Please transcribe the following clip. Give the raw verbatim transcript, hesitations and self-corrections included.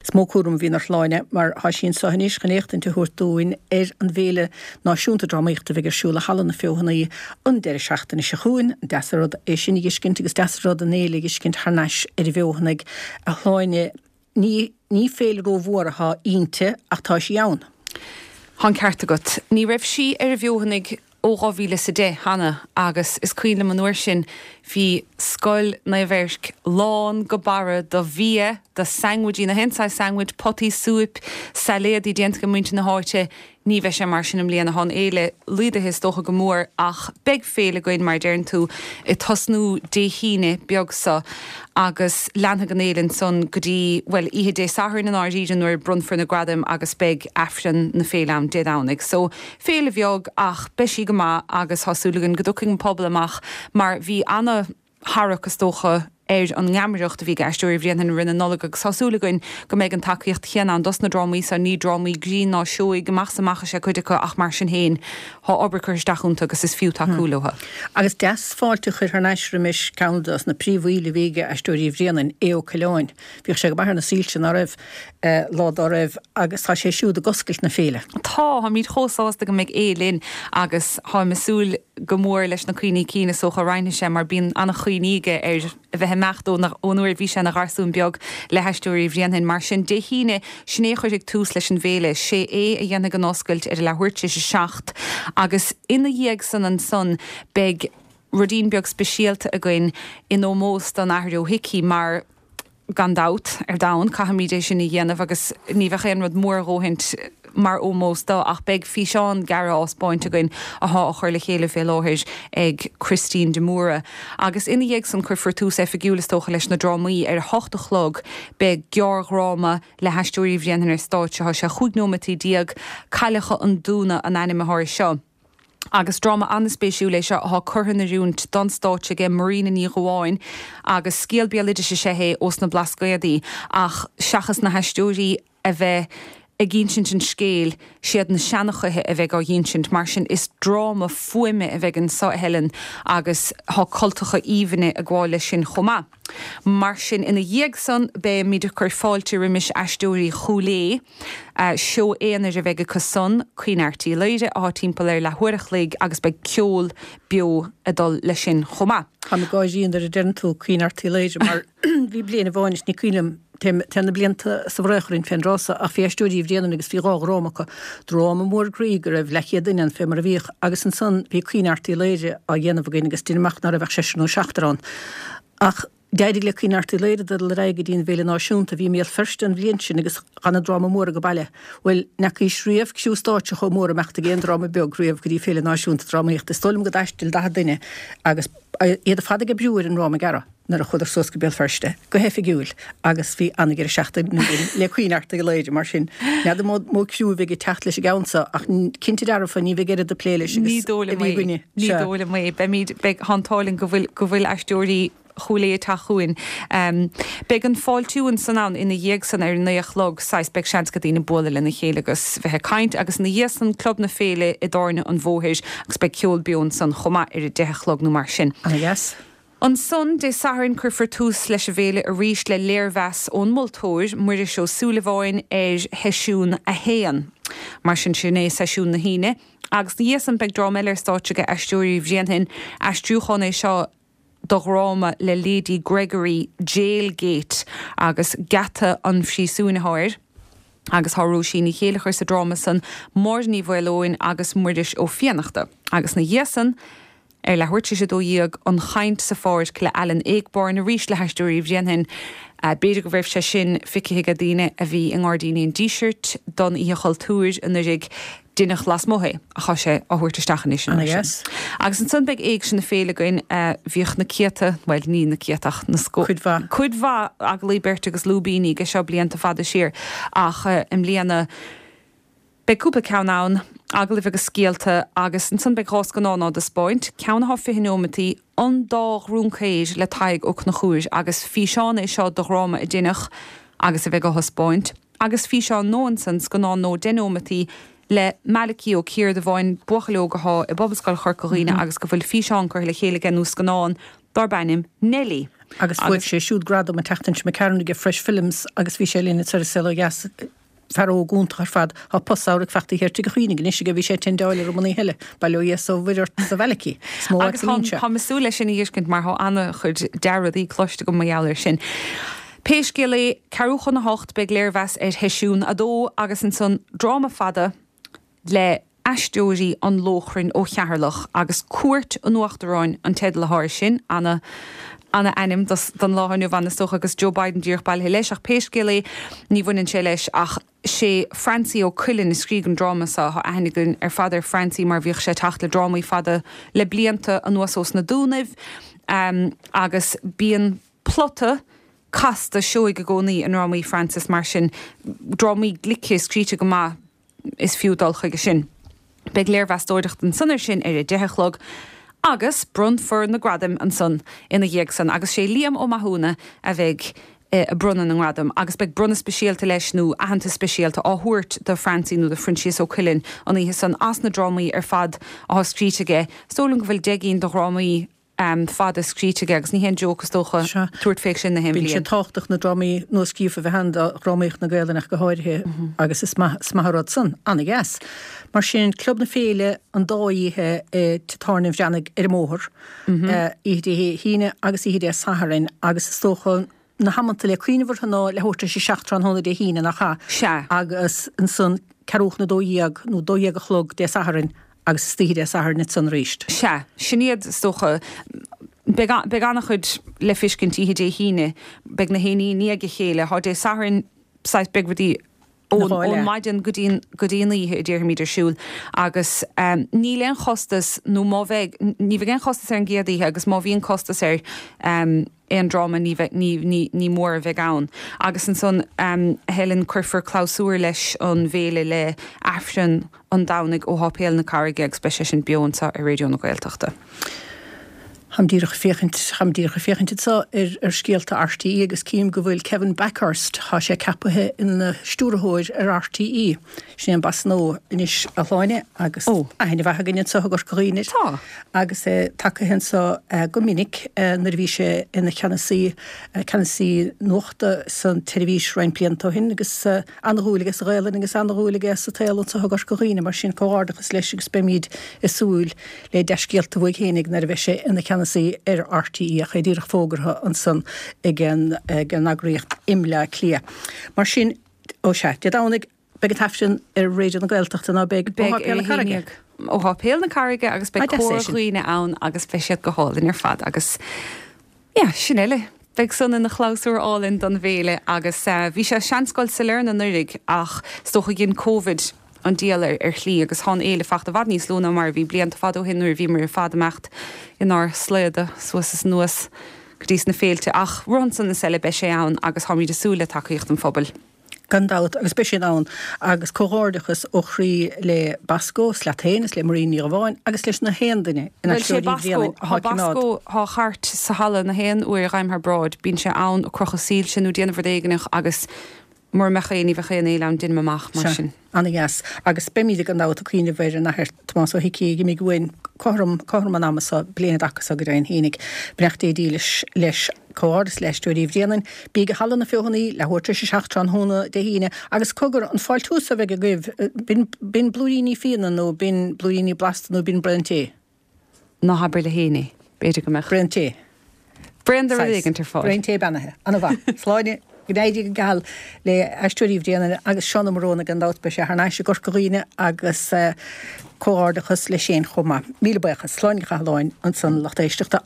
smócúrum hí nach láine, mar há sin sa haníos gannécht tú thuirtúin ar an bhéle náisiúnta drámaíochta bhí siúla hallan na fiúhannaí an deir seachtainna se chuin, deasarad é sin giscint agus deasarad an éla giscint harneis ar i bheohannig a chláine ní ní féil rómhóratha ínte ach tá sí ann. Han ceart agat. Ní raibh sí ar a bheohannig ó gáhíle sa dé hana agus is cuiile man nuair sin hí scoil na bheirsc lán go bara do bhí do sangwidí na hensáid sangwid potí súip saléad í déant go muinte na háite ní bheith sé mar sin am líana hon éile líide his dócha go mór ach beg féle goin mar dearn tú i tosnú dé híine beag sa agus leantha gan éilen son go dtí well ihe dé sahar na áirían nuair brunfar na gradam agus beg afran na félam dé dánig so féle bheag ach beisi go má agus hasúlagan go dúcing pobl amach mar bhí anna harachas dócha er an ngamreacht a bhí gaiistúir bhríon an rinne nola agus sásúlagain go méid an takeíocht chéan an dos na drámaí sa ní drámaí grín ná seoí goach samach sé chuide go ach mar sin héin há obracur stachúnta agus is fiú takeúlatha. Agus deas fáilte chuir ar neisrimis candas na príomhhuiile bhíige aistúirí bhríon éo Cailláin. Bhíoh sé go bahar na sílte na raibh lád á raibh agus tá sé siúd a goscailt na féle. Tá ha míad chósáasta go méid élinn agus há masúl go mór leis na cuioine cína socha reinine sé mar bíon anna chuoíige ar bheith mechtó nach ónúir bhí sé na garsún beag le heistúirí bhríonn mar sin de híine sné chuirigh túús leis an bhéle sé é a dhéanana an oscailt ar lehuiirte se seacht agus ina dhéag san an son beg rudín beag speisialta a gcuin in ó móst an airú hici mar gandát ar dain cahamídé sin i dhéanamh agus ní bheith chéan rud mór róhaint mar ómós dá ach beg fi seán gara áspáint a gin a há a chuir le chéile fé láthir ag Christine de Moura. Agus ina dhéag san chuir fortú sé figiúlastócha leis na drámaí ar hochta chlog beg georghráma le heistúirí bhríonar stáitse há sé chuignómatí diaag cailecha an dúna an animathir seo. Agus drama annaspéisiú leis há chuthan narúnt don stáitse ge marína ní goháin agus scéalbealide se séhé os na blascoiadaí ach seachas na heistúirí a bheith a ginint an scéal siad na seannachuthe a bheith á ginint mar sin is drama fuime a bheith an sa helen agus há cultacha íhanne a gháile sin chomá. Mar sin ina dhéag san be míidir chur fáilte rimis aistúirí choulé uh, seo éanaar a bheith go son cuineartí leide á timppla ar le huirichlaigh agus be ceol bio a dul le sin chomá. Tá na gáidíon ar a denú cuineartí leide mar bhí bliana bháinis ní cuiinem tena blianta sa bhreachrin féin rása a féistúí bhríanana agus bhí rárámacha dráma mór grígur a bh leiche duine fé mar a bhíoch agus an son bhí cuineartí leide a dhéanamh gin agus tíineach nar a bheith seanú seachtarrán. Ach deidir le cuineartí leide de le raige dín bhéle náisiúnta bhí méal first an bblion sin agus ganna dráma mór go bailile. Well nec í sríomh ciú státe chu mór meachta géon dráma beag gríomh go dtí féle náisiúnta drámaíocht is stolim go deistil da duine agus iad a fada go breúir an ráma gara. Nar a chudar sos go béal firste, go hefi gúil agus bhí anna gur seachta le cuinearta go leide mar sin. Nead mó mó ciú bhí techt leis gaansa ach cinnti darfa ní bhí de pléile ní dóla mé ní dóla mé be míad be hantálinn go bhfuil go bhfuil eistúirí choulé tá chuin. Um, Beg an fáiltúin san an ina dhéag san ar nuachlog sais beg seans go dtína bóla lena chéile agus bheitthe caint agus na dhéas an club na féle i dáirne an bmhóthais agus be ceol beún san chomá ar a dechlog nó mar sin. Ah, yes. An son de saharin chur fortús leis a bhéle a ríis le léirheas ón moltóir muir seo súlaháin ar heisiún a héan. Mar sin sinné seisiún na híine, agus níos an beg drám eile stáitse eistúirí bhríonhin aistriúchan é seo doghráma le Lady Gregory Jailgate agus gata an fhrísúnathir. Agus thárú sin í chéile chuir sa drama san mór ní bhfuilóin agus muiris ó fianachta. Agus na dhéasan ar le thuirte sé dó dhéag an chaint sa fáir le Alan Éagbar na ríis le heistúirí bhríonhin uh, beidir go bhreibh sé sin ficithe go daine a bhí an gádaíon t-shirt don í chailtúir an rig duine glas mothe a cha sé a thuirte stachan is. Yes. Agus an sunbeig éag sin na féle goin uh, bhíoch na ciata, well ní na ciatach na scó. Cuidmha. Cuidmha ag lí berte agus lúbíní go seo blianta fada siar ach uh, im líana beúpa ceanán aglah agus scéalta agus an sunbeig rás gan ná de spáint cean há fihinómatí an dá rúnchéir le taig ó na chúir agus fi seán é seo do ráma a duineach agus a bheith go hospáint agus fi seán nóansans gan ná nó denómatí le mealaí ó cíir de bháin buchalógaá i bobbascail chorcaíine agus go bhfuil fi seán chuir le chéile gan nús ganán dar bainim Nelly. agus fuid sé siúd gradam a tetain me ceannig fresh films agus bhí sé lína tar se gas feró gúnta ar fad a posára fechtta hirte go chuoine is go bhí sé ten dáile romí heile bailú so bhidir sa bheici. Agus Tá masúla sin íoscint mar tho anna chud deradí cloiste go maiáir sin. Péiscélé ceúchan na hocht be léirhes ar heisiún a dó agus an son drama fada le eisteoirí an lóchrin ó chearlach agus cuairt an nuachtaráin an tead le háir sin anna Anna enim don láhanú bhana stocha agus Joe Biden díoch bail leis ach péiscélé ní bhainean sé leis ach sé Francie ó Cuillin is scrígan drámasa a ainigunn ar fadar Francie mar bhíoh sé tacht le drámaí fada le blianta an nuasós na dúnamh um, agus bíon plotta casta seoig go gcónaí an rámaí Francis mar sin drámaí glici scríte go má is fiúdal chuige sin. Beg léirhheastóideach den sunar sin ar a deithelog agus brun for na gradim an son ina dhéag san agus sé líam ó mathúna a bheith a brunnen an gradam agus beg brunne spesialte leis nó ahananta spesialte áhuiirt de Francie nó de Francis ó Cuillin an ihe san as na drámaí ar fad á scríteige. Stólan go bhfuil deginn do rámaí um, fad a scríteige agus ní hen jogus dócha tuairt féic sin na him. Bhín sé táchtach na drámaí nó scífa bheit hand a rámaíoch na gailenach go háirthe agus is smaharad san anna gas. Mar sin club na féile an dáíthe táirnimh deannig ar móthir í híine agus í a saharin agus tócha na hamanta le cuiinehar ná le thuirta sé seachtrán honna de híine nach cha agus an sun ceúch na dóíag nó dóíag a chlog de saharin agus tíide sahar net san ríist. Se, sinnéad stocha be annach chud le fiscin tíhe dé híine beg na héí níag chéile há dé saharin sais begwadí ón maidin godíanaí i ddíir míidir siúil agus um, ní leon chostas nó má bheith ní bheith an chostas ar an géadaíthe agus má bhíon costas ar um, an drama ní, ní, ní, ní mór a bheith ann. Agus an son um, Helen Curfer clausúir leis an bhéle le afrin an dánig ó hápéal na carige ag speise sin beonsa i réidió na Gaeltachta. Hamdíirech féchint hamdíirech féchint sa er er scéalta R T I agus cím go bhfuil Kevin Backhurst há sé capathe in na stúrthóir ar R T I. Sin an bas nó inis a hláine agus oh. a hena bheitcha gine sa gur choíine tá agus é take hen sa uh, go minic uh, nar bhí sé ina cheannaí uh, cheannaí nóachta san televís rein blianta hin agus uh, anrúlagus réilen agus anrúlagus sa téil sa gur choíine mar sin cóardachas leis agus bemíd is súil le deiscéalta bhig hénig nar bheith sé ina sé ar R T I a chéidirach fógartha an san igen gan agraíocht imle clia. Mar sin ó se, de dánig begad tafsin ar réidir na Gaeltachta ná beg óhápéal na carige. Óhápéal na carige agus be cóirghine ann agus feisiad go hálinn ar fad agus ja, sin eile. Beg son in na chlausúr álinn don bhéle agus uh, bhí sé seanscoil sa learn an nurig ach stocha gin COVID an díalar ar chlí agus há éile fachta bhd níos lúna mar bhí blianta fadó hinúir bhí mar fadamecht in ár sléide suas is nuas go dtís na féilte ach runsan na selle be sé ann agus há míad asúla takeíocht an fphobal. Gandát agus be sin ann agus cóárdachas ó chrí le Basco, Slaténas le Maríní a bháin agus leis na héandaine ina sé Basco há chart sa hala na héan uair raimthar braid bín sé ann ó crocha síl sin ú déanamh déigenach agus mór mechéí bheitché éile an duine amach mar sin. Anna gas agus bemíide an dáta cuioine bhéidir nachir Tomás ó hici gi mé goin chom chom an amasa bliana achas a go raon hénig brecht é dílis leis cóádas leis dúiríh déanaan bí go hallan na fiohannaí le thuirte sé seachtrán hóna de híine agus cogur an fáil túsa bheith go gibh bin blúíní fianna nó bin blúíní blasta nó bin brenté. Ná habre le héine beidir go me brenté. Brenda rigan tar fáil. Brenté banathe. Anna bha. Sláine Gnéidir gal le eistúíh déanana agus seanna marróna an dát be sé thnáis sé gorcoíine agus cóárdachas le sé chumma. Míle buchas sláincha láin an san lechtéisteachta